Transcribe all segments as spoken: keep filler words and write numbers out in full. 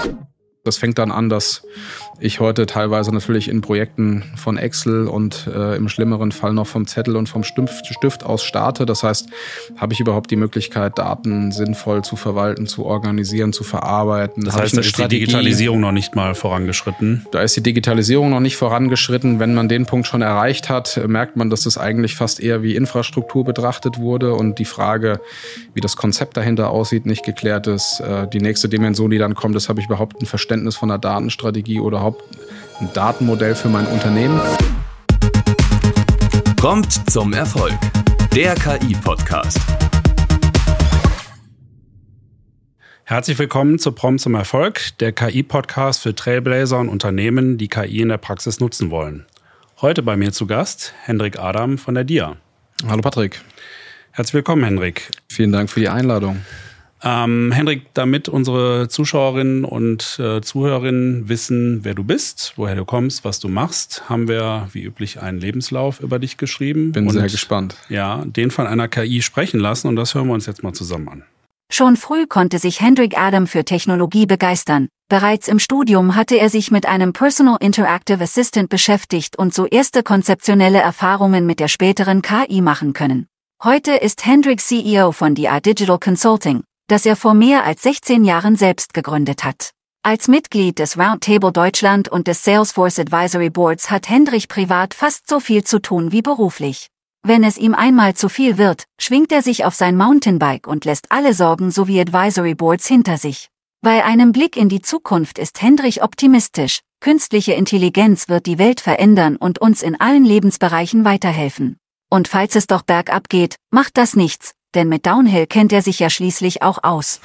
Das fängt dann an, dass ich heute teilweise natürlich in Projekten von Excel und äh, im schlimmeren Fall noch vom Zettel und vom Stift, Stift aus starte. Das heißt, habe ich überhaupt die Möglichkeit, Daten sinnvoll zu verwalten, zu organisieren, zu verarbeiten? Das heißt, da ist die Digitalisierung noch nicht mal vorangeschritten? Da ist die Digitalisierung noch nicht vorangeschritten. Wenn man den Punkt schon erreicht hat, merkt man, dass das eigentlich fast eher wie Infrastruktur betrachtet wurde und die Frage, wie das Konzept dahinter aussieht, nicht geklärt ist. Äh, die nächste Dimension, die dann kommt, ist, habe ich überhaupt ein Verständnis von einer Datenstrategie oder überhaupt ein Datenmodell für mein Unternehmen. Prompt zum Erfolg. Der K I-Podcast. Herzlich willkommen zu Prompt zum Erfolg, der K I-Podcast für Trailblazer und Unternehmen, die K I in der Praxis nutzen wollen. Heute bei mir zu Gast Hendrik Adam von der D I A. Hallo Patrick. Herzlich willkommen, Hendrik. Vielen Dank für die Einladung. Ähm, Hendrik, damit unsere Zuschauerinnen und äh, Zuhörerinnen wissen, wer du bist, woher du kommst, was du machst, haben wir wie üblich einen Lebenslauf über dich geschrieben. Bin und, sehr gespannt. Ja, den von einer K I sprechen lassen und das hören wir uns jetzt mal zusammen an. Schon früh konnte sich Hendrik Adam für Technologie begeistern. Bereits im Studium hatte er sich mit einem Personal Interactive Assistant beschäftigt und so erste konzeptionelle Erfahrungen mit der späteren K I machen können. Heute ist Hendrik C E O von D I A Digital Consulting, das er vor mehr als sechzehn Jahren selbst gegründet hat. Als Mitglied des Roundtable Deutschland und des Salesforce Advisory Boards hat Hendrik privat fast so viel zu tun wie beruflich. Wenn es ihm einmal zu viel wird, schwingt er sich auf sein Mountainbike und lässt alle Sorgen sowie Advisory Boards hinter sich. Bei einem Blick in die Zukunft ist Hendrik optimistisch. Künstliche Intelligenz wird die Welt verändern und uns in allen Lebensbereichen weiterhelfen. Und falls es doch bergab geht, macht das nichts, denn mit Downhill kennt er sich ja schließlich auch aus.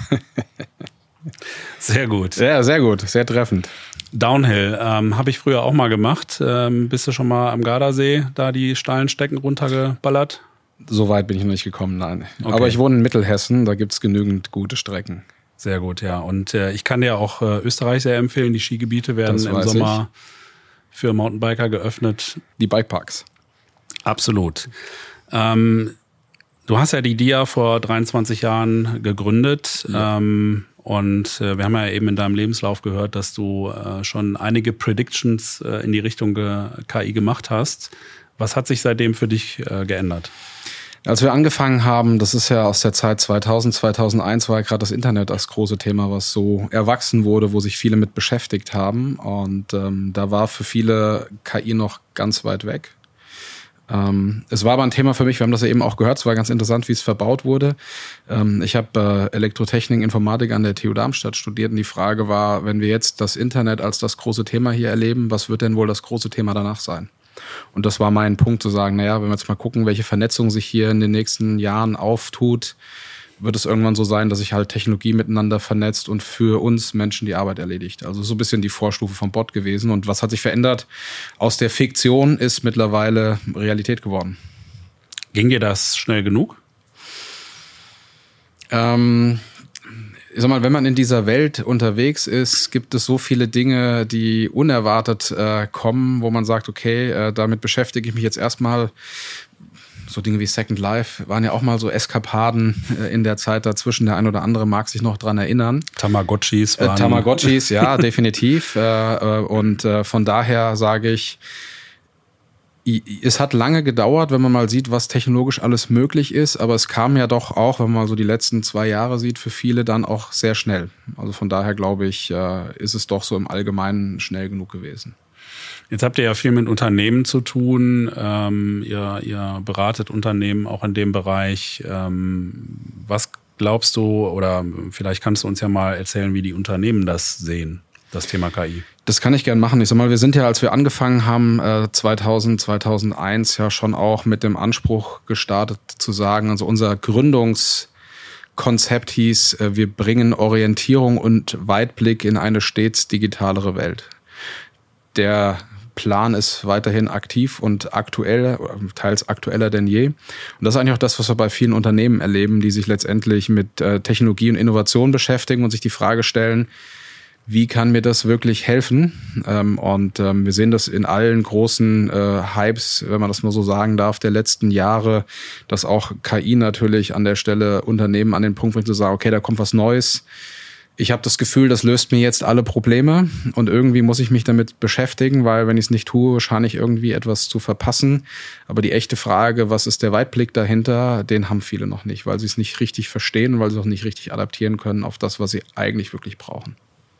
Sehr gut. Ja, sehr gut, sehr treffend. Downhill ähm, habe ich früher auch mal gemacht. Ähm, bist du schon mal am Gardasee, da die steilen Stecken runtergeballert? So weit bin ich noch nicht gekommen, nein. Okay. Aber ich wohne in Mittelhessen, da gibt es genügend gute Strecken. Sehr gut, ja. Und äh, ich kann dir auch äh, Österreich sehr empfehlen. Die Skigebiete werden Das im Sommer ich. für Mountainbiker geöffnet. Die Bikeparks. Absolut. Ähm, du hast ja die D I A vor dreiundzwanzig Jahren gegründet. Ja. Ähm, und äh, wir haben ja eben in deinem Lebenslauf gehört, dass du äh, schon einige Predictions äh, in die Richtung ge- K I gemacht hast. Was hat sich seitdem für dich äh, geändert? Als wir angefangen haben, das ist ja aus der Zeit zweitausend, zweitausendeins, war ja gerade das Internet das große Thema, was so erwachsen wurde, wo sich viele mit beschäftigt haben. Und ähm, da war für viele K I noch ganz weit weg. Ähm, es war aber ein Thema für mich, wir haben das ja eben auch gehört, es war ganz interessant, wie es verbaut wurde. Ähm, ich habe äh, Elektrotechnik, Informatik an der T U Darmstadt studiert und die Frage war, wenn wir jetzt das Internet als das große Thema hier erleben, was wird denn wohl das große Thema danach sein? Und das war mein Punkt zu sagen, naja, wenn wir jetzt mal gucken, welche Vernetzung sich hier in den nächsten Jahren auftut, wird es irgendwann so sein, dass sich halt Technologie miteinander vernetzt und für uns Menschen die Arbeit erledigt. Also so ein bisschen die Vorstufe vom Bot gewesen. Und was hat sich verändert? Aus der Fiktion ist mittlerweile Realität geworden. Ging dir das schnell genug? Ähm, ich sag mal, wenn man in dieser Welt unterwegs ist, gibt es so viele Dinge, die unerwartet äh, kommen, wo man sagt, okay, äh, damit beschäftige ich mich jetzt erstmal. So Dinge wie Second Life waren ja auch mal so Eskapaden äh, in der Zeit dazwischen. Der ein oder andere mag sich noch dran erinnern. Tamagotchis waren... Äh, Tamagotchis, ja, definitiv. Äh, und äh, von daher sage ich, es hat lange gedauert, wenn man mal sieht, was technologisch alles möglich ist. Aber es kam ja doch auch, wenn man mal so die letzten zwei Jahre sieht, für viele dann auch sehr schnell. Also von daher glaube ich, äh, ist es doch so im Allgemeinen schnell genug gewesen. Jetzt habt ihr ja viel mit Unternehmen zu tun. Ähm, ihr, ihr beratet Unternehmen auch in dem Bereich. Ähm, was glaubst du, oder vielleicht kannst du uns ja mal erzählen, wie die Unternehmen das sehen, das Thema K I? Das kann ich gern machen. Ich sag mal, wir sind ja, als wir angefangen haben, äh, zweitausend, zweitausendeins ja schon auch mit dem Anspruch gestartet zu sagen, also unser Gründungskonzept hieß, äh, wir bringen Orientierung und Weitblick in eine stets digitalere Welt. Der Plan ist weiterhin aktiv und aktuell, teils aktueller denn je. Und das ist eigentlich auch das, was wir bei vielen Unternehmen erleben, die sich letztendlich mit äh, Technologie und Innovation beschäftigen und sich die Frage stellen, wie kann mir das wirklich helfen? Ähm, und ähm, wir sehen das in allen großen äh, Hypes, wenn man das mal so sagen darf, der letzten Jahre, dass auch K I natürlich an der Stelle Unternehmen an den Punkt bringt, zu sagen, okay, da kommt was Neues. ich habe das Gefühl, das löst mir jetzt alle Probleme und irgendwie muss ich mich damit beschäftigen, weil wenn ich es nicht tue, scheine ich irgendwie etwas zu verpassen. Aber die echte Frage, was ist der Weitblick dahinter, den haben viele noch nicht, weil sie es nicht richtig verstehen und weil sie es auch nicht richtig adaptieren können auf das, was sie eigentlich wirklich brauchen.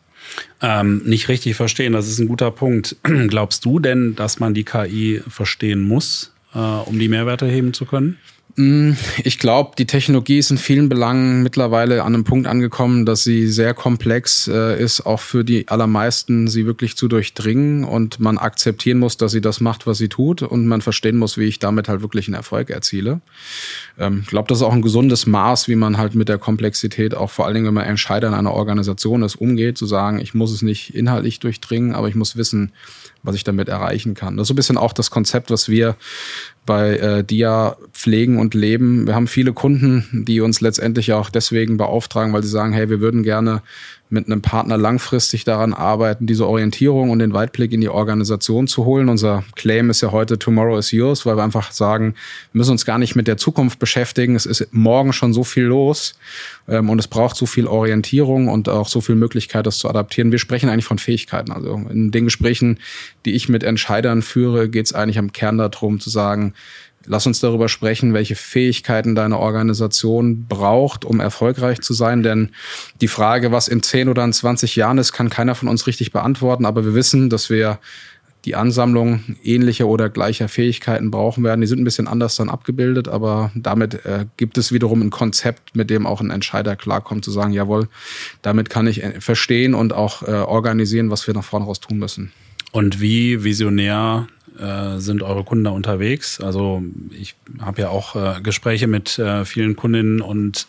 Ähm, nicht richtig verstehen, das ist ein guter Punkt. Glaubst du denn, dass man die K I verstehen muss, äh, um die Mehrwerte heben zu können? Ich glaube, die Technologie ist in vielen Belangen mittlerweile an einem Punkt angekommen, dass sie sehr komplex äh, ist, auch für die allermeisten sie wirklich zu durchdringen und man akzeptieren muss, dass sie das macht, was sie tut und man verstehen muss, wie ich damit halt wirklich einen Erfolg erziele. Ich ähm, glaube, das ist auch ein gesundes Maß, wie man halt mit der Komplexität, auch vor allen Dingen, wenn man Entscheider in einer Organisation ist, umgeht, zu sagen, ich muss es nicht inhaltlich durchdringen, aber ich muss wissen, was ich damit erreichen kann. Das ist so ein bisschen auch das Konzept, was wir bei äh, D I A pflegen und leben. Wir haben viele Kunden, die uns letztendlich auch deswegen beauftragen, weil sie sagen, hey, wir würden gerne mit einem Partner langfristig daran arbeiten, diese Orientierung und den Weitblick in die Organisation zu holen. Unser Claim ist ja heute Tomorrow is yours, weil wir einfach sagen, wir müssen uns gar nicht mit der Zukunft beschäftigen. Es ist morgen schon so viel los ähm, und es braucht so viel Orientierung und auch so viel Möglichkeit, das zu adaptieren. Wir sprechen eigentlich von Fähigkeiten. Also in den Gesprächen, die ich mit Entscheidern führe, geht es eigentlich am Kern darum zu sagen, lass uns darüber sprechen, welche Fähigkeiten deine Organisation braucht, um erfolgreich zu sein. Denn die Frage, was in zehn oder in zwanzig Jahren ist, kann keiner von uns richtig beantworten. Aber wir wissen, dass wir die Ansammlung ähnlicher oder gleicher Fähigkeiten brauchen werden. Die sind ein bisschen anders dann abgebildet, aber damit äh, gibt es wiederum ein Konzept, mit dem auch ein Entscheider klarkommt, zu sagen, jawohl, damit kann ich verstehen und auch äh, organisieren, was wir nach vorne raus tun müssen. Und wie visionär sind eure Kunden da unterwegs? Also ich habe ja auch äh, Gespräche mit äh, vielen Kundinnen und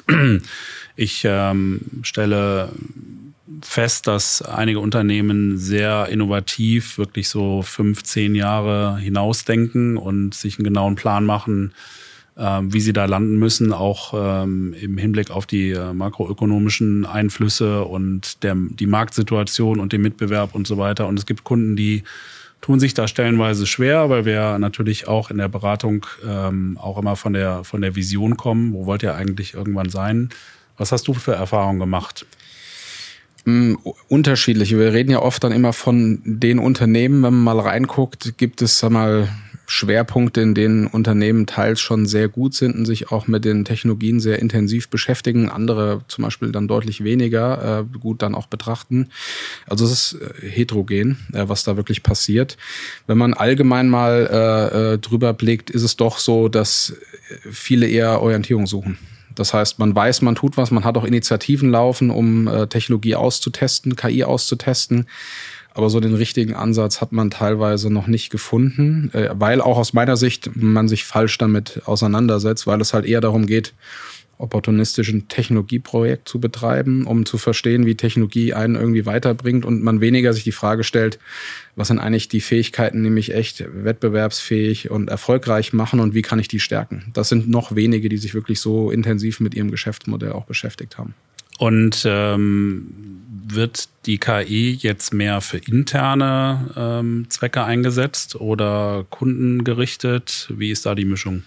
ich ähm, stelle fest, dass einige Unternehmen sehr innovativ wirklich so fünf, zehn Jahre hinausdenken und sich einen genauen Plan machen, äh, wie sie da landen müssen, auch ähm, im Hinblick auf die äh, makroökonomischen Einflüsse und der, die Marktsituation und den Mitbewerb und so weiter. Und es gibt Kunden, die tun sich da stellenweise schwer, weil wir natürlich auch in der Beratung ähm, auch immer von der von der Vision kommen. Wo wollt ihr eigentlich irgendwann sein? Was hast du für Erfahrungen gemacht? Mm, unterschiedliche. Wir reden ja oft dann immer von den Unternehmen. Wenn man mal reinguckt, gibt es, sag mal, Schwerpunkte, in denen Unternehmen teils schon sehr gut sind und sich auch mit den Technologien sehr intensiv beschäftigen, andere zum Beispiel dann deutlich weniger äh, gut dann auch betrachten. Also es ist äh, heterogen, äh, was da wirklich passiert. Wenn man allgemein mal äh, äh, drüber blickt, ist es doch so, dass viele eher Orientierung suchen. Das heißt, man weiß, man tut was, man hat auch Initiativen laufen, um äh, Technologie auszutesten, K I auszutesten. Aber so den richtigen Ansatz hat man teilweise noch nicht gefunden, weil auch aus meiner Sicht man sich falsch damit auseinandersetzt, weil es halt eher darum geht, opportunistisch ein Technologieprojekt zu betreiben, um zu verstehen, wie Technologie einen irgendwie weiterbringt und man weniger sich die Frage stellt, was sind eigentlich die Fähigkeiten, die mich echt wettbewerbsfähig und erfolgreich machen und wie kann ich die stärken? Das sind noch wenige, die sich wirklich so intensiv mit ihrem Geschäftsmodell auch beschäftigt haben. Und ähm, wird die K I jetzt mehr für interne ähm, Zwecke eingesetzt oder kundengerichtet? Wie ist da die Mischung?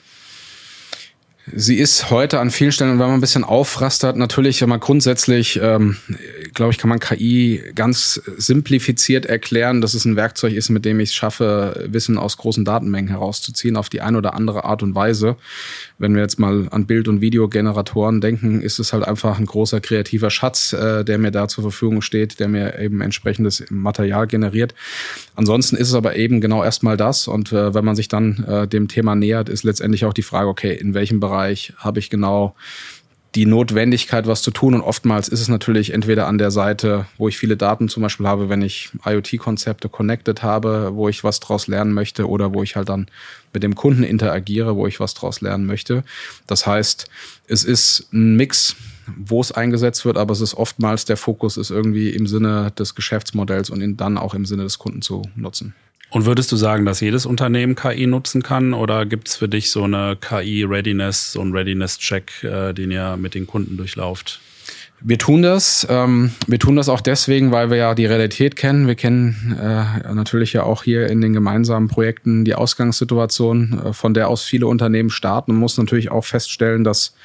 Sie ist heute an vielen Stellen, wenn man ein bisschen aufrastert, natürlich, wenn man grundsätzlich, ähm, glaube ich, kann man K I ganz simplifiziert erklären, dass es ein Werkzeug ist, mit dem ich es schaffe, Wissen aus großen Datenmengen herauszuziehen, auf die eine oder andere Art und Weise. Wenn wir jetzt mal an Bild- und Videogeneratoren denken, ist es halt einfach ein großer kreativer Schatz, äh, der mir da zur Verfügung steht, der mir eben entsprechendes Material generiert. Ansonsten ist es aber eben genau erstmal das. Und äh, wenn man sich dann äh, dem Thema nähert, ist letztendlich auch die Frage, okay, in welchem Bereich habe ich genau die Notwendigkeit, was zu tun. Und oftmals ist es natürlich entweder an der Seite, wo ich viele Daten zum Beispiel habe, wenn ich IoT-Konzepte connected habe, wo ich was draus lernen möchte oder wo ich halt dann mit dem Kunden interagiere, wo ich was draus lernen möchte. Das heißt, es ist ein Mix, wo es eingesetzt wird, aber es ist oftmals der Fokus ist irgendwie im Sinne des Geschäftsmodells und ihn dann auch im Sinne des Kunden zu nutzen. Und würdest du sagen, dass jedes Unternehmen K I nutzen kann oder gibt es für dich so eine K I-Readiness, so einen Readiness-Check, äh, den ihr mit den Kunden durchlauft? Wir tun das. Ähm, wir tun das auch deswegen, weil wir ja die Realität kennen. Wir kennen äh, natürlich ja auch hier in den gemeinsamen Projekten die Ausgangssituation, äh, von der aus viele Unternehmen starten. Man muss natürlich auch feststellen, dass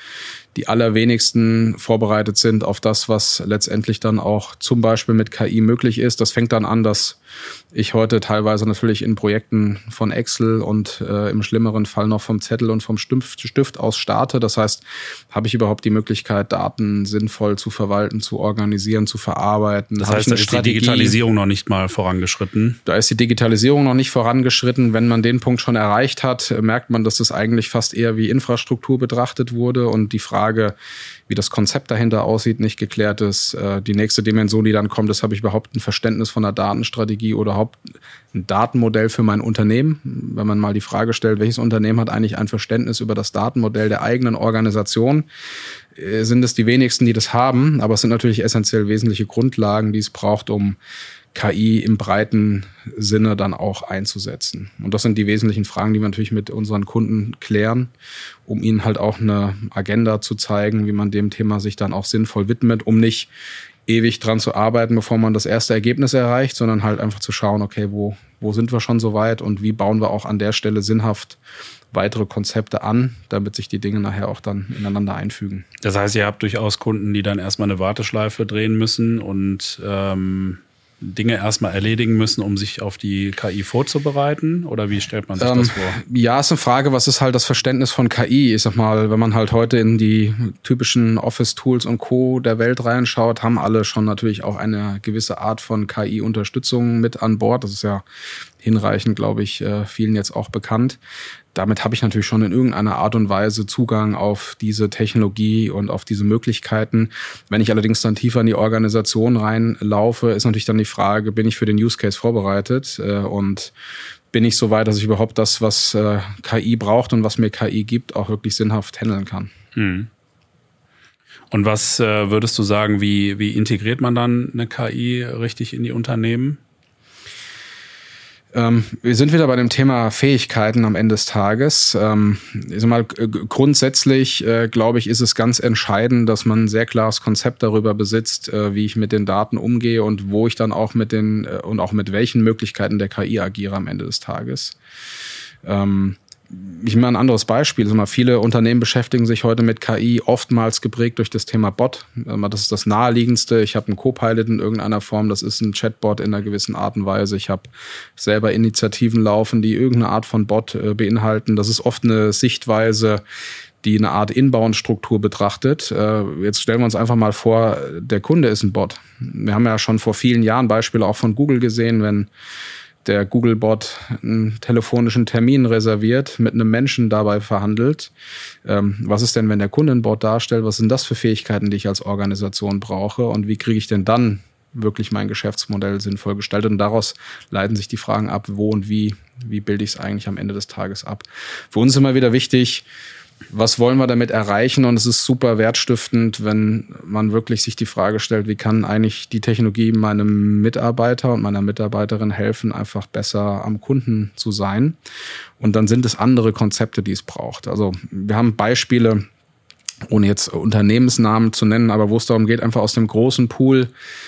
die allerwenigsten vorbereitet sind auf das, was letztendlich dann auch zum Beispiel mit K I möglich ist. Das fängt dann an, dass ich heute teilweise natürlich in Projekten von Excel und äh, im schlimmeren Fall noch vom Zettel und vom Stift, Stift aus starte. Das heißt, habe ich überhaupt die Möglichkeit, Daten sinnvoll zu verwalten, zu organisieren, zu verarbeiten? Das heißt, da ist die Digitalisierung noch nicht mal vorangeschritten? Da ist die Digitalisierung noch nicht vorangeschritten. Wenn man den Punkt schon erreicht hat, merkt man, dass das eigentlich fast eher wie Infrastruktur betrachtet wurde und die Frage, wie das Konzept dahinter aussieht, nicht geklärt ist. Die nächste Dimension, die dann kommt, ist, habe ich überhaupt ein Verständnis von der Datenstrategie oder überhaupt ein Datenmodell für mein Unternehmen? Wenn man mal die Frage stellt, welches Unternehmen hat eigentlich ein Verständnis über das Datenmodell der eigenen Organisation, sind es die wenigsten, die das haben. Aber es sind natürlich essentiell wesentliche Grundlagen, die es braucht, um K I im breiten Sinne dann auch einzusetzen. Und das sind die wesentlichen Fragen, die wir natürlich mit unseren Kunden klären, um ihnen halt auch eine Agenda zu zeigen, wie man dem Thema sich dann auch sinnvoll widmet, um nicht ewig dran zu arbeiten, bevor man das erste Ergebnis erreicht, sondern halt einfach zu schauen, okay, wo, wo sind wir schon so weit und wie bauen wir auch an der Stelle sinnhaft weitere Konzepte an, damit sich die Dinge nachher auch dann ineinander einfügen. Das heißt, ihr habt durchaus Kunden, die dann erstmal eine Warteschleife drehen müssen und ähm Dinge erstmal erledigen müssen, um sich auf die K I vorzubereiten? Oder wie stellt man sich ähm, das vor? Ja, ist eine Frage, was ist halt das Verständnis von K I? Ich sag mal, wenn man halt heute in die typischen Office-Tools und Co. der Welt reinschaut, haben alle schon natürlich auch eine gewisse Art von K I-Unterstützung mit an Bord. Das ist ja hinreichend, glaube ich, vielen jetzt auch bekannt. Damit habe ich natürlich schon in irgendeiner Art und Weise Zugang auf diese Technologie und auf diese Möglichkeiten. Wenn ich allerdings dann tiefer in die Organisation reinlaufe, ist natürlich dann die Frage, bin ich für den Use Case vorbereitet und bin ich so weit, dass ich überhaupt das, was K I braucht und was mir K I gibt, auch wirklich sinnhaft handeln kann. Hm. Und was äh, würdest du sagen, wie, wie integriert man dann eine K I richtig in die Unternehmen? Ähm, wir sind wieder bei dem Thema Fähigkeiten am Ende des Tages. Ähm, ich sag mal, grundsätzlich, äh, glaube ich, ist es ganz entscheidend, dass man ein sehr klares Konzept darüber besitzt, äh, wie ich mit den Daten umgehe und wo ich dann auch mit den äh, und auch mit welchen Möglichkeiten der K I agiere am Ende des Tages. Ähm, Ich mache ein anderes Beispiel. Also mal viele Unternehmen beschäftigen sich heute mit K I, oftmals geprägt durch das Thema Bot. Das ist das Naheliegendste. Ich habe einen Copilot in irgendeiner Form. Das ist ein Chatbot in einer gewissen Art und Weise. Ich habe selber Initiativen laufen, die irgendeine Art von Bot beinhalten. Das ist oft eine Sichtweise, die eine Art Inbound-Struktur betrachtet. Jetzt stellen wir uns einfach mal vor, der Kunde ist ein Bot. Wir haben ja schon vor vielen Jahren Beispiele auch von Google gesehen, wenn der Google-Bot einen telefonischen Termin reserviert, mit einem Menschen dabei verhandelt. Ähm, was ist denn, wenn der Kunde einen Bot darstellt? Was sind das für Fähigkeiten, die ich als Organisation brauche? Und wie kriege ich denn dann wirklich mein Geschäftsmodell sinnvoll gestaltet? Und daraus leiten sich die Fragen ab, wo und wie, wie bilde ich es eigentlich am Ende des Tages ab? Für uns ist immer wieder wichtig, was wollen wir damit erreichen? Und es ist super wertstiftend, wenn man wirklich sich die Frage stellt, wie kann eigentlich die Technologie meinem Mitarbeiter und meiner Mitarbeiterin helfen, einfach besser am Kunden zu sein. Und dann sind es andere Konzepte, die es braucht. Also wir haben Beispiele, ohne jetzt Unternehmensnamen zu nennen, aber wo es darum geht, einfach aus dem großen Pool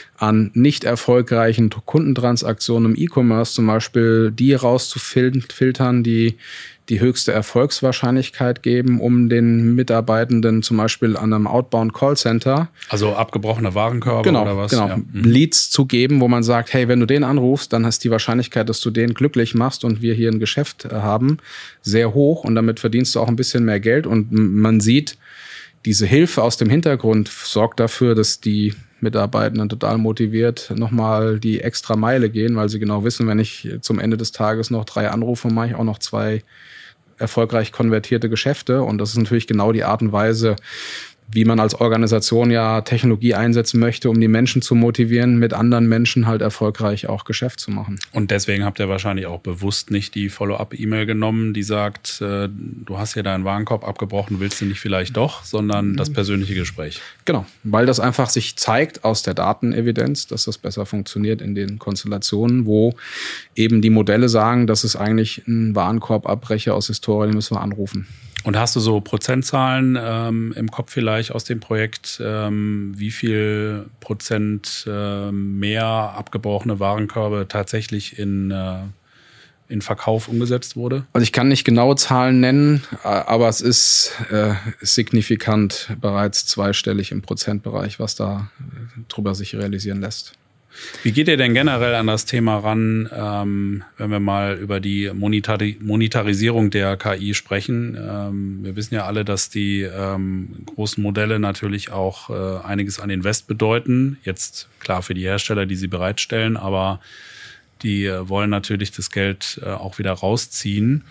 an nicht erfolgreichen Kundentransaktionen im E-Commerce zum Beispiel die rauszufiltern, die die höchste Erfolgswahrscheinlichkeit geben, um den Mitarbeitenden zum Beispiel an einem Outbound-Callcenter, also abgebrochene Warenkörbe genau, oder was? Genau, ja. Leads zu geben, wo man sagt, hey, wenn du den anrufst, dann ist die Wahrscheinlichkeit, dass du den glücklich machst und wir hier ein Geschäft haben, sehr hoch und damit verdienst du auch ein bisschen mehr Geld und man sieht, diese Hilfe aus dem Hintergrund sorgt dafür, dass die Mitarbeitenden total motiviert nochmal die extra Meile gehen, weil sie genau wissen, wenn ich zum Ende des Tages noch drei anrufe, mache ich auch noch zwei erfolgreich konvertierte Geschäfte. Und das ist natürlich genau die Art und Weise, wie man als Organisation ja Technologie einsetzen möchte, um die Menschen zu motivieren, mit anderen Menschen halt erfolgreich auch Geschäft zu machen. Und deswegen habt ihr wahrscheinlich auch bewusst nicht die Follow-up-E-Mail genommen, die sagt, äh, du hast hier deinen Warenkorb abgebrochen, willst du nicht vielleicht doch, sondern das persönliche Gespräch. Genau, weil das einfach sich zeigt aus der Datenevidenz, dass das besser funktioniert in den Konstellationen, wo eben die Modelle sagen, das ist eigentlich ein Warenkorbabbrecher aus Historie, den müssen wir anrufen. Und hast du so Prozentzahlen ähm, im Kopf vielleicht aus dem Projekt, ähm, wie viel Prozent äh, mehr abgebrochene Warenkörbe tatsächlich in, äh, in Verkauf umgesetzt wurde? Also ich kann nicht genaue Zahlen nennen, aber es ist äh, signifikant bereits zweistellig im Prozentbereich, was da drüber sich realisieren lässt. Wie geht ihr denn generell an das Thema ran, ähm, wenn wir mal über die Monetari- Monetarisierung der K I sprechen? Ähm, wir wissen ja alle, dass die ähm, großen Modelle natürlich auch äh, einiges an Invest bedeuten. Jetzt klar für die Hersteller, die sie bereitstellen, aber die äh, wollen natürlich das Geld äh, auch wieder rausziehen.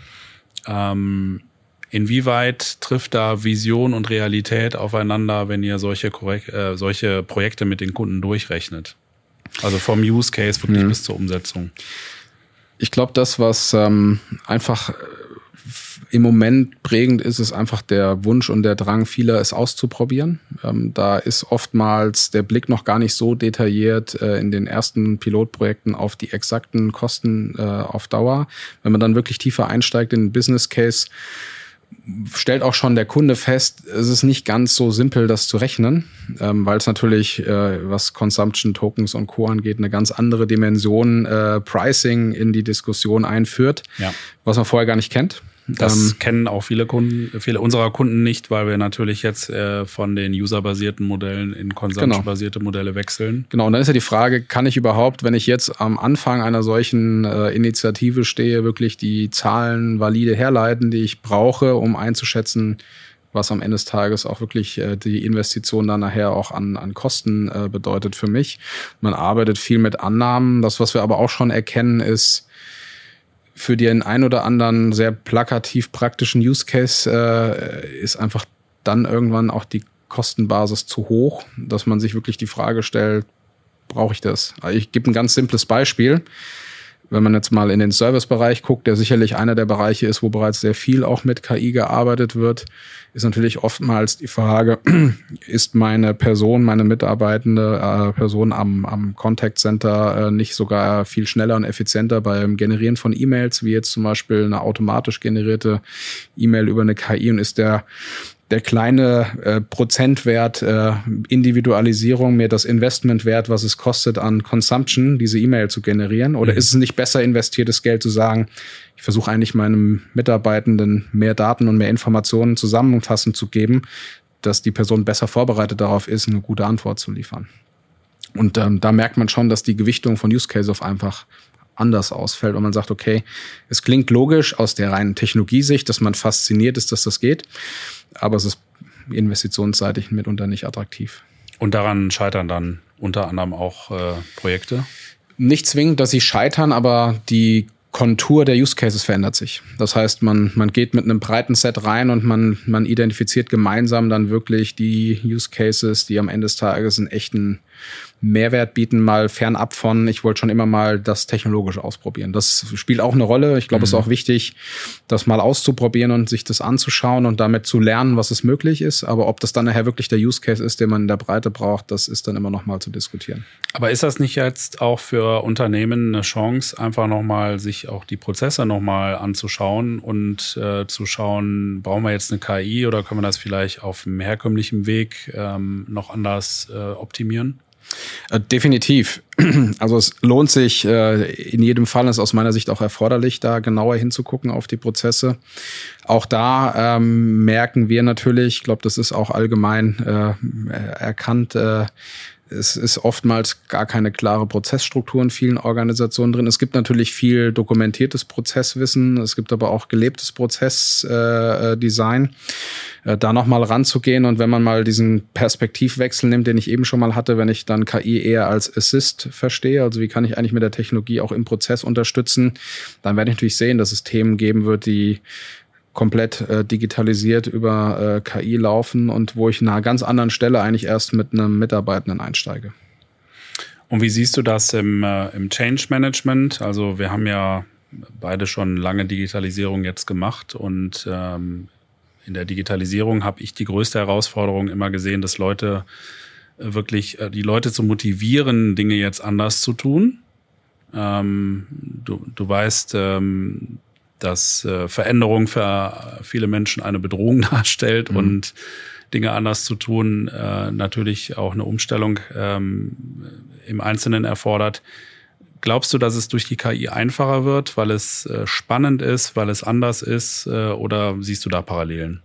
Ähm, inwieweit trifft da Vision und Realität aufeinander, wenn ihr solche, korrekt, äh, solche Projekte mit den Kunden durchrechnet? Also vom Use Case wirklich mhm. bis zur Umsetzung. Ich glaube, das, was ähm, einfach im Moment prägend ist, ist einfach der Wunsch und der Drang vieler, es auszuprobieren. Ähm, da ist oftmals der Blick noch gar nicht so detailliert äh, in den ersten Pilotprojekten auf die exakten Kosten äh, auf Dauer. Wenn man dann wirklich tiefer einsteigt in den Business Case, stellt auch schon der Kunde fest, es ist nicht ganz so simpel, das zu rechnen, ähm, weil es natürlich, äh, was Consumption Tokens und Co. angeht, eine ganz andere Dimension äh, Pricing in die Diskussion einführt, ja. was man vorher gar nicht kennt. Das ähm, kennen auch viele Kunden, viele unserer Kunden nicht, weil wir natürlich jetzt äh, von den userbasierten Modellen in consumption-basierte genau. Modelle wechseln. Genau, und dann ist ja die Frage, kann ich überhaupt, wenn ich jetzt am Anfang einer solchen äh, Initiative stehe, wirklich die Zahlen valide herleiten, die ich brauche, um einzuschätzen, was am Ende des Tages auch wirklich äh, die Investition dann nachher auch an, an Kosten äh, bedeutet für mich. Man arbeitet viel mit Annahmen. Das, was wir aber auch schon erkennen, ist, für den ein oder anderen sehr plakativ praktischen Use Case äh, ist einfach dann irgendwann auch die Kostenbasis zu hoch, dass man sich wirklich die Frage stellt, brauche ich das? Also ich gebe ein ganz simples Beispiel. Wenn man jetzt mal in den Servicebereich guckt, der sicherlich einer der Bereiche ist, wo bereits sehr viel auch mit K I gearbeitet wird, ist natürlich oftmals die Frage, ist meine Person, meine mitarbeitende äh, Person am, am Contact Center äh, nicht sogar viel schneller und effizienter beim Generieren von E-Mails, wie jetzt zum Beispiel eine automatisch generierte E-Mail über eine K I, und ist der der kleine äh, Prozentwert äh, Individualisierung mir das Investment wert, was es kostet an Consumption, diese E-Mail zu generieren? Oder mhm. ist es nicht besser investiertes Geld zu sagen, ich versuche eigentlich meinem Mitarbeitenden mehr Daten und mehr Informationen zusammenfassend zu geben, dass die Person besser vorbereitet darauf ist, eine gute Antwort zu liefern? Und ähm, da merkt man schon, dass die Gewichtung von Use Case auf einfach anders ausfällt, und man sagt, okay, es klingt logisch aus der reinen Technologiesicht, dass man fasziniert ist, dass das geht, aber es ist investitionsseitig mitunter nicht attraktiv. Und daran scheitern dann unter anderem auch äh, Projekte? Nicht zwingend, dass sie scheitern, aber die Kontur der Use Cases verändert sich. Das heißt, man man geht mit einem breiten Set rein und man man identifiziert gemeinsam dann wirklich die Use Cases, die am Ende des Tages einen echten Mehrwert bieten, mal fernab von, ich wollte schon immer mal das technologisch ausprobieren. Das spielt auch eine Rolle. Ich glaube, mhm. es ist auch wichtig, das mal auszuprobieren und sich das anzuschauen und damit zu lernen, was es möglich ist. Aber ob das dann nachher wirklich der Use Case ist, den man in der Breite braucht, das ist dann immer noch mal zu diskutieren. Aber ist das nicht jetzt auch für Unternehmen eine Chance, einfach noch mal sich auch die Prozesse noch mal anzuschauen und äh, zu schauen, brauchen wir jetzt eine K I oder können wir das vielleicht auf dem herkömmlichen Weg ähm, noch anders äh, optimieren? Definitiv. Also es lohnt sich äh, in jedem Fall, ist aus meiner Sicht auch erforderlich, da genauer hinzugucken auf die Prozesse. Auch da ähm, merken wir natürlich, ich glaube, das ist auch allgemein äh, erkannt, äh, es ist oftmals gar keine klare Prozessstruktur in vielen Organisationen drin. Es gibt natürlich viel dokumentiertes Prozesswissen, es gibt aber auch gelebtes Prozessdesign. Äh, da nochmal ranzugehen, und wenn man mal diesen Perspektivwechsel nimmt, den ich eben schon mal hatte, wenn ich dann K I eher als Assist verstehe, also wie kann ich eigentlich mit der Technologie auch im Prozess unterstützen, dann werde ich natürlich sehen, dass es Themen geben wird, die komplett äh, digitalisiert über äh, K I laufen und wo ich an einer ganz anderen Stelle eigentlich erst mit einem Mitarbeitenden einsteige. Und wie siehst du das im, äh, im Change Management? Also wir haben ja beide schon lange Digitalisierung jetzt gemacht, und ähm, in der Digitalisierung habe ich die größte Herausforderung immer gesehen, dass Leute äh, wirklich, äh, die Leute zu motivieren, Dinge jetzt anders zu tun. Ähm, du, du weißt, ähm, dass äh, Veränderung für viele Menschen eine Bedrohung darstellt, mhm. und Dinge anders zu tun äh, natürlich auch eine Umstellung ähm, im Einzelnen erfordert. Glaubst du, dass es durch die K I einfacher wird, weil es äh, spannend ist, weil es anders ist, äh, oder siehst du da Parallelen?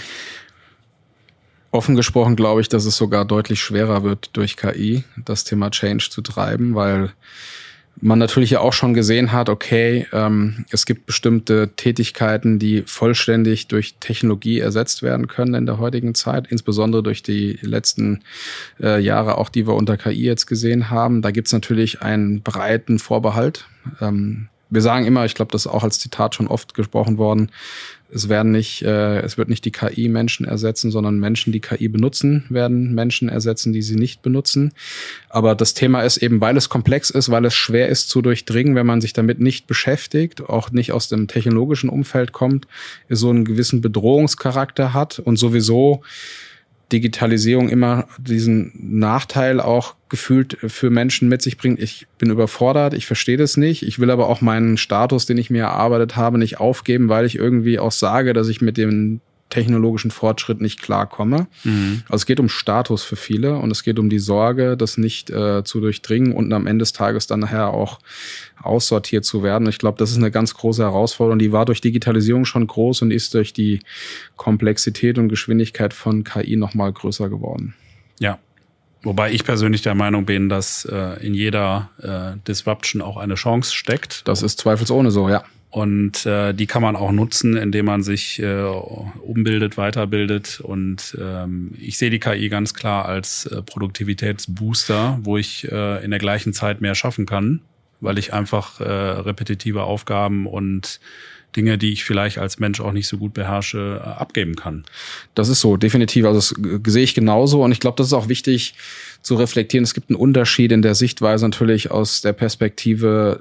Offen gesprochen glaube ich, dass es sogar deutlich schwerer wird, durch K I das Thema Change zu treiben, weil man natürlich ja auch schon gesehen hat, okay, ähm, es gibt bestimmte Tätigkeiten, die vollständig durch Technologie ersetzt werden können in der heutigen Zeit, insbesondere durch die letzten äh, Jahre, auch die wir unter K I jetzt gesehen haben. Da gibt es natürlich einen breiten Vorbehalt. Ähm, wir sagen immer, ich glaube, das ist auch als Zitat schon oft gesprochen worden, es werden nicht, äh, es wird nicht die K I Menschen ersetzen, sondern Menschen, die K I benutzen, werden Menschen ersetzen, die sie nicht benutzen. Aber das Thema ist eben, weil es komplex ist, weil es schwer ist zu durchdringen, wenn man sich damit nicht beschäftigt, auch nicht aus dem technologischen Umfeld kommt, so einen gewissen Bedrohungscharakter hat und sowieso Digitalisierung immer diesen Nachteil auch gefühlt für Menschen mit sich bringt. Ich bin überfordert, ich verstehe das nicht. Ich will aber auch meinen Status, den ich mir erarbeitet habe, nicht aufgeben, weil ich irgendwie auch sage, dass ich mit dem technologischen Fortschritt nicht klarkomme. Mhm. Also es geht um Status für viele und es geht um die Sorge, das nicht äh, zu durchdringen und am Ende des Tages dann nachher auch aussortiert zu werden. Ich glaube, das ist eine ganz große Herausforderung. Die war durch Digitalisierung schon groß und ist durch die Komplexität und Geschwindigkeit von K I nochmal größer geworden. Ja, wobei ich persönlich der Meinung bin, dass äh, in jeder äh, Disruption auch eine Chance steckt. Das ist zweifelsohne so, ja. Und äh, die kann man auch nutzen, indem man sich äh, umbildet, weiterbildet. Und ähm, ich sehe die K I ganz klar als äh, Produktivitätsbooster, wo ich äh, in der gleichen Zeit mehr schaffen kann, weil ich einfach äh, repetitive Aufgaben und Dinge, die ich vielleicht als Mensch auch nicht so gut beherrsche, äh, abgeben kann. Das ist so, definitiv. Also das sehe ich genauso. Und ich glaube, das ist auch wichtig zu reflektieren. Es gibt einen Unterschied in der Sichtweise natürlich aus der Perspektive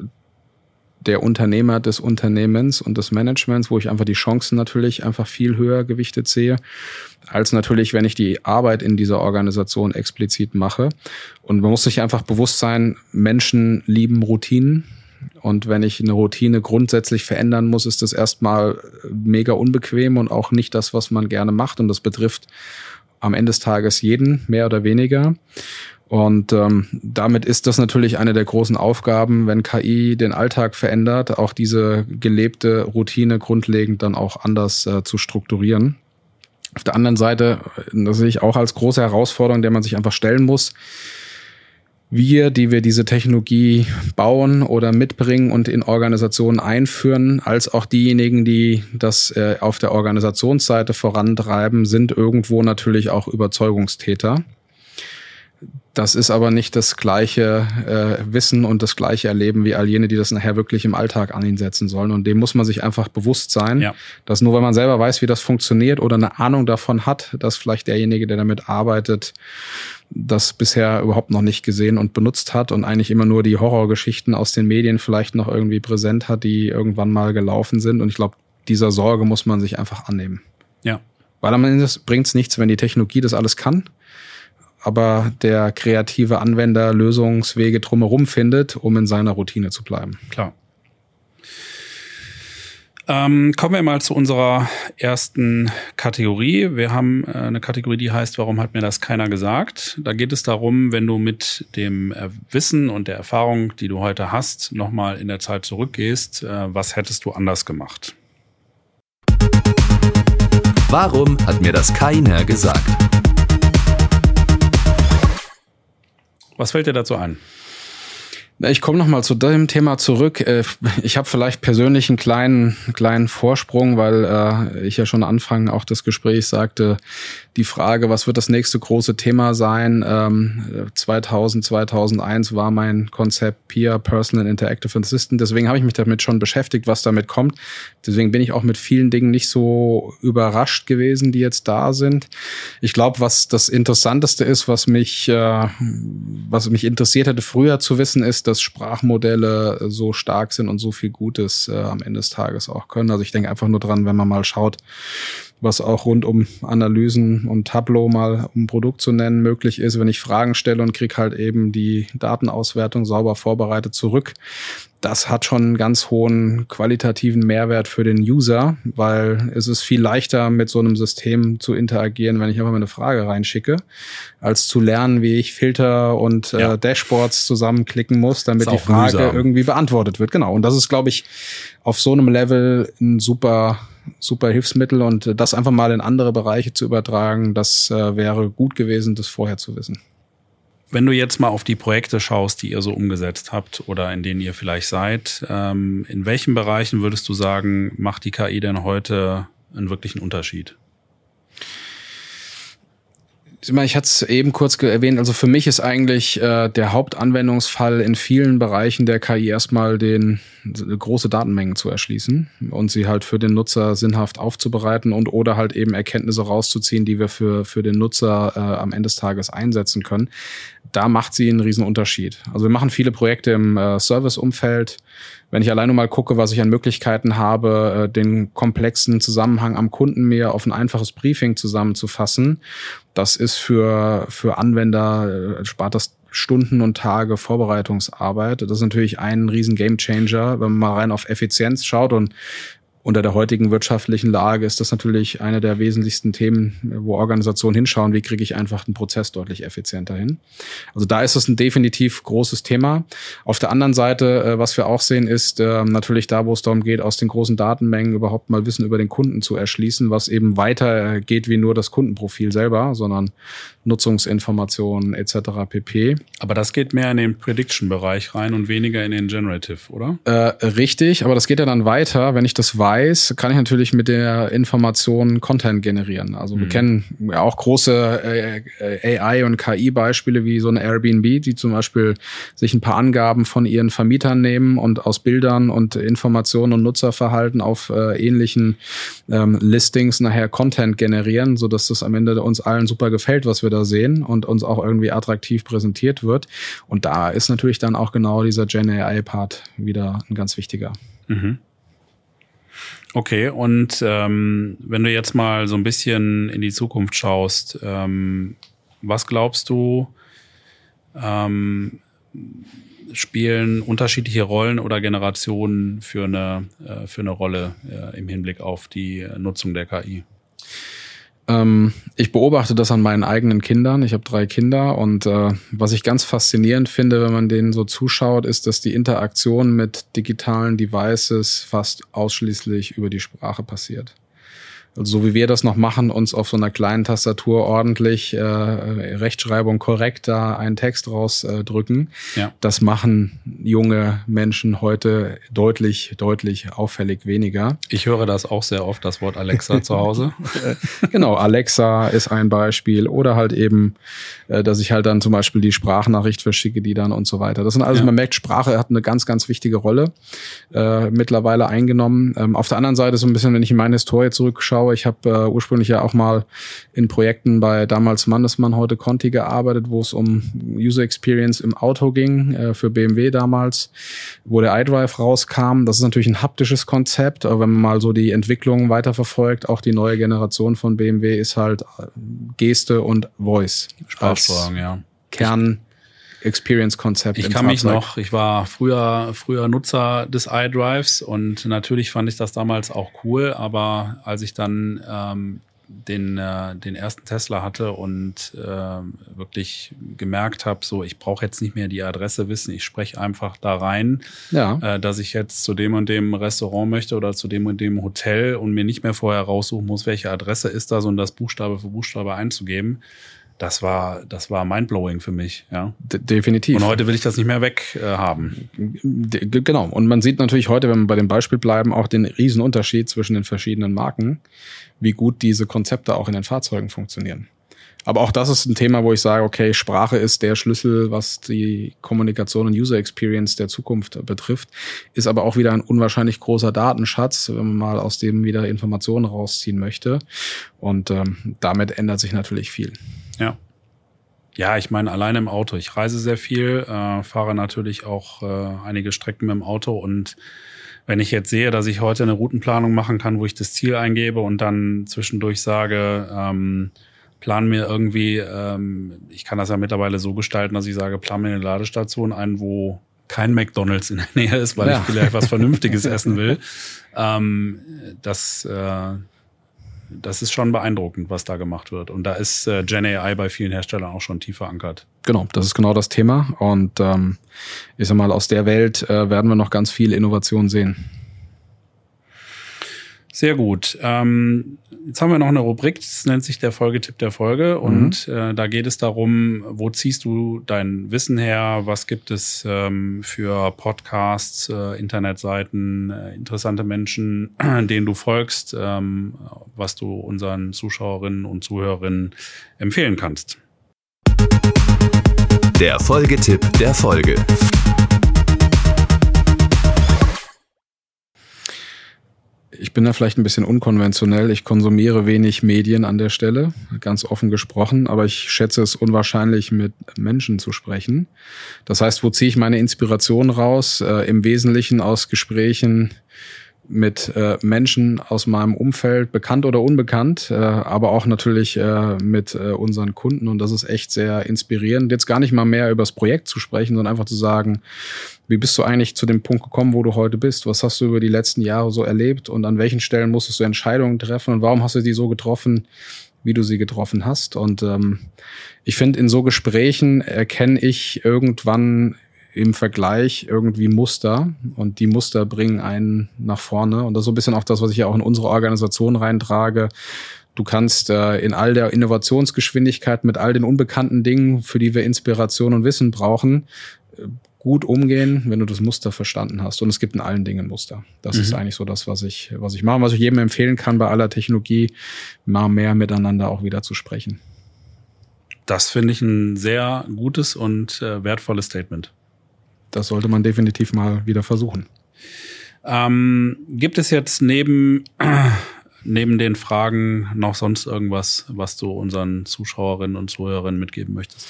der Unternehmer des Unternehmens und des Managements, wo ich einfach die Chancen natürlich einfach viel höher gewichtet sehe, als natürlich, wenn ich die Arbeit in dieser Organisation explizit mache. Und man muss sich einfach bewusst sein, Menschen lieben Routinen. Und wenn ich eine Routine grundsätzlich verändern muss, ist das erstmal mega unbequem und auch nicht das, was man gerne macht. Und das betrifft am Ende des Tages jeden, mehr oder weniger. Und ähm, damit ist das natürlich eine der großen Aufgaben, wenn K I den Alltag verändert, auch diese gelebte Routine grundlegend dann auch anders äh, zu strukturieren. Auf der anderen Seite, das sehe ich auch als große Herausforderung, der man sich einfach stellen muss. Wir, die wir diese Technologie bauen oder mitbringen und in Organisationen einführen, als auch diejenigen, die das äh, auf der Organisationsseite vorantreiben, sind irgendwo natürlich auch Überzeugungstäter. Das ist aber nicht das gleiche äh, Wissen und das gleiche Erleben wie all jene, die das nachher wirklich im Alltag einsetzen sollen. Und dem muss man sich einfach bewusst sein, ja. Dass nur wenn man selber weiß, wie das funktioniert oder eine Ahnung davon hat, dass vielleicht derjenige, der damit arbeitet, das bisher überhaupt noch nicht gesehen und benutzt hat und eigentlich immer nur die Horrorgeschichten aus den Medien vielleicht noch irgendwie präsent hat, die irgendwann mal gelaufen sind. Und ich glaube, dieser Sorge muss man sich einfach annehmen. Ja. Weil am Ende bringt es nichts, wenn die Technologie das alles kann, aber der kreative Anwender Lösungswege drumherum findet, um in seiner Routine zu bleiben. Klar. Ähm, kommen wir mal zu unserer ersten Kategorie. Wir haben äh, eine Kategorie, die heißt, warum hat mir das keiner gesagt? Da geht es darum, wenn du mit dem Wissen und der Erfahrung, die du heute hast, nochmal in der Zeit zurückgehst, äh, was hättest du anders gemacht? Warum hat mir das keiner gesagt? Was fällt dir dazu ein? Ich komme nochmal zu dem Thema zurück. Ich habe vielleicht persönlich einen kleinen kleinen Vorsprung, weil äh, ich ja schon Anfang auch des Gesprächs sagte, die Frage, was wird das nächste große Thema sein? Ähm, zweitausend, zweitausendeins war mein Konzept P I A, Personal Interactive Assistant. Deswegen habe ich mich damit schon beschäftigt, was damit kommt. Deswegen bin ich auch mit vielen Dingen nicht so überrascht gewesen, die jetzt da sind. Ich glaube, was das Interessanteste ist, was mich, äh, was mich interessiert hätte, früher zu wissen, ist, dass Sprachmodelle so stark sind und so viel Gutes äh, am Ende des Tages auch können. Also ich denke einfach nur dran, wenn man mal schaut, was auch rund um Analysen und Tableau mal, um ein Produkt zu nennen, möglich ist, wenn ich Fragen stelle und kriege halt eben die Datenauswertung sauber vorbereitet zurück. Das hat schon einen ganz hohen qualitativen Mehrwert für den User, weil es ist viel leichter, mit so einem System zu interagieren, wenn ich einfach mal eine Frage reinschicke, als zu lernen, wie ich Filter und ja. äh, Dashboards zusammenklicken muss, damit die Frage mühsam. irgendwie beantwortet wird. Genau. Und das ist, glaube ich, auf so einem Level ein super super Hilfsmittel, und das einfach mal in andere Bereiche zu übertragen, das äh, wäre gut gewesen, das vorher zu wissen. Wenn du jetzt mal auf die Projekte schaust, die ihr so umgesetzt habt oder in denen ihr vielleicht seid, ähm, in welchen Bereichen würdest du sagen, macht die K I denn heute einen wirklichen Unterschied? Ich hatte es eben kurz erwähnt, also für mich ist eigentlich äh, der Hauptanwendungsfall in vielen Bereichen der K I erstmal den große Datenmengen zu erschließen und sie halt für den Nutzer sinnhaft aufzubereiten und oder halt eben Erkenntnisse rauszuziehen, die wir für für den Nutzer äh, am Ende des Tages einsetzen können. Da macht sie einen riesen Unterschied. Also wir machen viele Projekte im äh, Service-Umfeld. Wenn ich allein nur mal gucke, was ich an Möglichkeiten habe, den komplexen Zusammenhang am Kunden mir auf ein einfaches Briefing zusammenzufassen, das ist für für Anwender, spart das Stunden und Tage Vorbereitungsarbeit. Das ist natürlich ein riesen Gamechanger, wenn man mal rein auf Effizienz schaut, und unter der heutigen wirtschaftlichen Lage ist das natürlich eine der wesentlichsten Themen, wo Organisationen hinschauen, wie kriege ich einfach den Prozess deutlich effizienter hin. Also da ist es ein definitiv großes Thema. Auf der anderen Seite, was wir auch sehen, ist natürlich da, wo es darum geht, aus den großen Datenmengen überhaupt mal Wissen über den Kunden zu erschließen, was eben weiter geht wie nur das Kundenprofil selber, sondern Nutzungsinformationen et cetera pp. Aber das geht mehr in den Prediction-Bereich rein und weniger in den Generative, oder? Äh, richtig, aber das geht ja dann weiter. Wenn ich das weiß, kann ich natürlich mit der Information Content generieren. Also mhm. wir kennen ja auch große äh, A I- und K I-Beispiele wie so eine Airbnb, die zum Beispiel sich ein paar Angaben von ihren Vermietern nehmen und aus Bildern und Informationen und Nutzerverhalten auf äh, ähnlichen ähm, Listings nachher Content generieren, sodass das am Ende uns allen super gefällt, was wir da sehen und uns auch irgendwie attraktiv präsentiert wird. Und da ist natürlich dann auch genau dieser Gen A I-Part wieder ein ganz wichtiger. Mhm. Okay, und ähm, wenn du jetzt mal so ein bisschen in die Zukunft schaust, ähm, was glaubst du, ähm, spielen unterschiedliche Rollen oder Generationen für eine, äh, für eine Rolle äh, im Hinblick auf die Nutzung der K I? Ich beobachte das an meinen eigenen Kindern. Ich habe drei Kinder, und äh, was ich ganz faszinierend finde, wenn man denen so zuschaut, ist, dass die Interaktion mit digitalen Devices fast ausschließlich über die Sprache passiert. Also so wie wir das noch machen, uns auf so einer kleinen Tastatur ordentlich äh, Rechtschreibung korrekt da einen Text rausdrücken. Äh, ja. Das machen junge Menschen heute deutlich, deutlich auffällig weniger. Ich höre das auch sehr oft, das Wort Alexa zu Hause. Genau, Alexa ist ein Beispiel. Oder halt eben, äh, dass ich halt dann zum Beispiel die Sprachnachricht verschicke, die dann und so weiter. Das sind also, ja. man merkt, Sprache hat eine ganz, ganz wichtige Rolle äh, mittlerweile eingenommen. Ähm, auf der anderen Seite so ein bisschen, wenn ich in meine Historie zurückschaue, ich habe äh, ursprünglich ja auch mal in Projekten bei damals Mannesmann, heute Conti gearbeitet, wo es um User Experience im Auto ging, äh, für B M W damals, wo der iDrive rauskam. Das ist natürlich ein haptisches Konzept, aber wenn man mal so die Entwicklung weiterverfolgt, auch die neue Generation von B M W ist halt Geste und Voice. Sprachsteuerung, ja. Kern Experience-Konzept. Ich kann mich noch, ich war früher früher Nutzer des iDrives, und natürlich fand ich das damals auch cool, aber als ich dann ähm, den äh, den ersten Tesla hatte und äh, wirklich gemerkt habe, so ich brauche jetzt nicht mehr die Adresse wissen, ich spreche einfach da rein, ja. äh, dass ich jetzt zu dem und dem Restaurant möchte oder zu dem und dem Hotel und mir nicht mehr vorher raussuchen muss, welche Adresse ist das, und das Buchstabe für Buchstabe einzugeben. Das war, das war mindblowing für mich, ja. De- definitiv. Und heute will ich das nicht mehr weg äh, haben. De- genau. Und man sieht natürlich heute, wenn wir bei dem Beispiel bleiben, auch den riesen Unterschied zwischen den verschiedenen Marken, wie gut diese Konzepte auch in den Fahrzeugen funktionieren. Aber auch das ist ein Thema, wo ich sage, okay, Sprache ist der Schlüssel, was die Kommunikation und User Experience der Zukunft betrifft, ist aber auch wieder ein unwahrscheinlich großer Datenschatz, wenn man mal aus dem wieder Informationen rausziehen möchte. Und ähm, damit ändert sich natürlich viel. Ja. Ja, ich meine, alleine im Auto. Ich reise sehr viel, äh, fahre natürlich auch äh, einige Strecken mit dem Auto, und wenn ich jetzt sehe, dass ich heute eine Routenplanung machen kann, wo ich das Ziel eingebe und dann zwischendurch sage, ähm, plan mir irgendwie, ähm, ich kann das ja mittlerweile so gestalten, dass ich sage, plan mir eine Ladestation ein, wo kein McDonald's in der Nähe ist, weil ja. ich vielleicht was Vernünftiges essen will. Ähm, das, äh, das ist schon beeindruckend, was da gemacht wird. Und da ist äh, Gen A I bei vielen Herstellern auch schon tief verankert. Genau, das ist genau das Thema. Und ähm, ich sag mal, aus der Welt äh, werden wir noch ganz viel Innovation sehen. Sehr gut. Ähm, jetzt haben wir noch eine Rubrik, das nennt sich der Folgetipp der Folge. Und mhm. äh, da geht es darum, wo ziehst du dein Wissen her? Was gibt es ähm, für Podcasts, äh, Internetseiten, äh, interessante Menschen, denen du folgst, ähm, was du unseren Zuschauerinnen und Zuhörerinnen empfehlen kannst? Der Folgetipp der Folge. Ich bin da vielleicht ein bisschen unkonventionell. Ich konsumiere wenig Medien an der Stelle, ganz offen gesprochen, aber ich schätze es unwahrscheinlich, mit Menschen zu sprechen. Das heißt, wo ziehe ich meine Inspiration raus? Äh, im Wesentlichen aus Gesprächen mit äh, Menschen aus meinem Umfeld, bekannt oder unbekannt, äh, aber auch natürlich äh, mit äh, unseren Kunden. Und das ist echt sehr inspirierend. Jetzt gar nicht mal mehr über das Projekt zu sprechen, sondern einfach zu sagen, wie bist du eigentlich zu dem Punkt gekommen, wo du heute bist? Was hast du über die letzten Jahre so erlebt? Und an welchen Stellen musstest du Entscheidungen treffen? Und warum hast du die so getroffen, wie du sie getroffen hast? Und ähm, ich finde, in so Gesprächen erkenne ich irgendwann im Vergleich irgendwie Muster. Und die Muster bringen einen nach vorne. Und das ist so ein bisschen auch das, was ich ja auch in unsere Organisation reintrage. Du kannst äh, in all der Innovationsgeschwindigkeit mit all den unbekannten Dingen, für die wir Inspiration und Wissen brauchen, äh, gut umgehen, wenn du das Muster verstanden hast. Und es gibt in allen Dingen Muster. Das mhm. ist eigentlich so das, was ich, was ich mache, was ich jedem empfehlen kann, bei aller Technologie mal mehr miteinander auch wieder zu sprechen. Das finde ich ein sehr gutes und äh, wertvolles Statement. Das sollte man definitiv mal wieder versuchen. Ähm, gibt es jetzt neben, äh, neben den Fragen noch sonst irgendwas, was du unseren Zuschauerinnen und Zuhörerinnen mitgeben möchtest?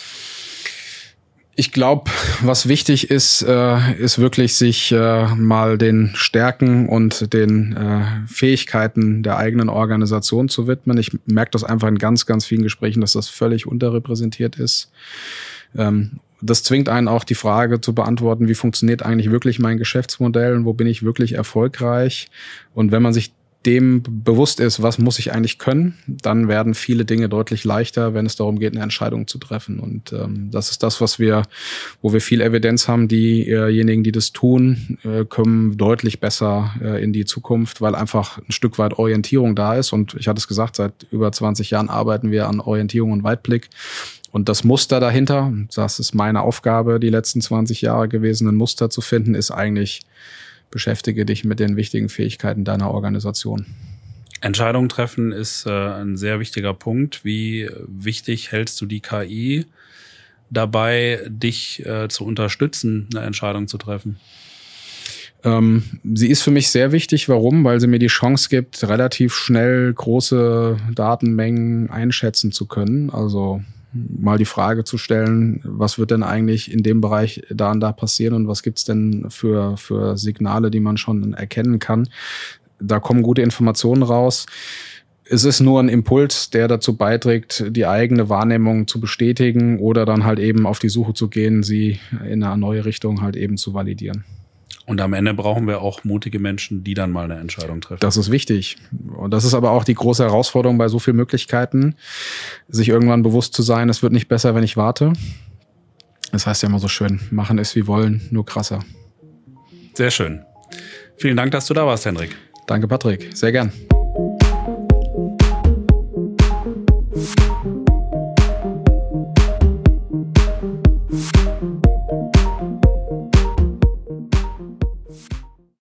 Ich glaube, was wichtig ist, äh, ist wirklich sich äh, mal den Stärken und den äh, Fähigkeiten der eigenen Organisation zu widmen. Ich merke das einfach in ganz, ganz vielen Gesprächen, dass das völlig unterrepräsentiert ist. Ähm, das zwingt einen auch, die Frage zu beantworten, wie funktioniert eigentlich wirklich mein Geschäftsmodell und wo bin ich wirklich erfolgreich? Und wenn man sich dem bewusst ist, was muss ich eigentlich können, dann werden viele Dinge deutlich leichter, wenn es darum geht, eine Entscheidung zu treffen. Und ähm, das ist das, was wir, wo wir viel Evidenz haben. Diejenigen, die das tun, äh, kommen deutlich besser äh, in die Zukunft, weil einfach ein Stück weit Orientierung da ist. Und ich hatte es gesagt, seit über zwanzig Jahren arbeiten wir an Orientierung und Weitblick. Und das Muster dahinter, das ist meine Aufgabe, die letzten zwanzig Jahre gewesen, ein Muster zu finden, ist eigentlich: beschäftige dich mit den wichtigen Fähigkeiten deiner Organisation. Entscheidungen treffen ist äh, ein sehr wichtiger Punkt. Wie wichtig hältst du die K I dabei, dich äh, zu unterstützen, eine Entscheidung zu treffen? Ähm, sie ist für mich sehr wichtig. Warum? Weil sie mir die Chance gibt, relativ schnell große Datenmengen einschätzen zu können. Also mal die Frage zu stellen, was wird denn eigentlich in dem Bereich da und da passieren und was gibt's denn für, für Signale, die man schon erkennen kann. Da kommen gute Informationen raus. Es ist nur ein Impuls, der dazu beiträgt, die eigene Wahrnehmung zu bestätigen oder dann halt eben auf die Suche zu gehen, sie in eine neue Richtung halt eben zu validieren. Und am Ende brauchen wir auch mutige Menschen, die dann mal eine Entscheidung treffen. Das ist wichtig. Und das ist aber auch die große Herausforderung bei so vielen Möglichkeiten, sich irgendwann bewusst zu sein, es wird nicht besser, wenn ich warte. Das heißt ja immer so schön, machen es wie wollen, nur krasser. Sehr schön. Vielen Dank, dass du da warst, Hendrik. Danke, Patrick. Sehr gern.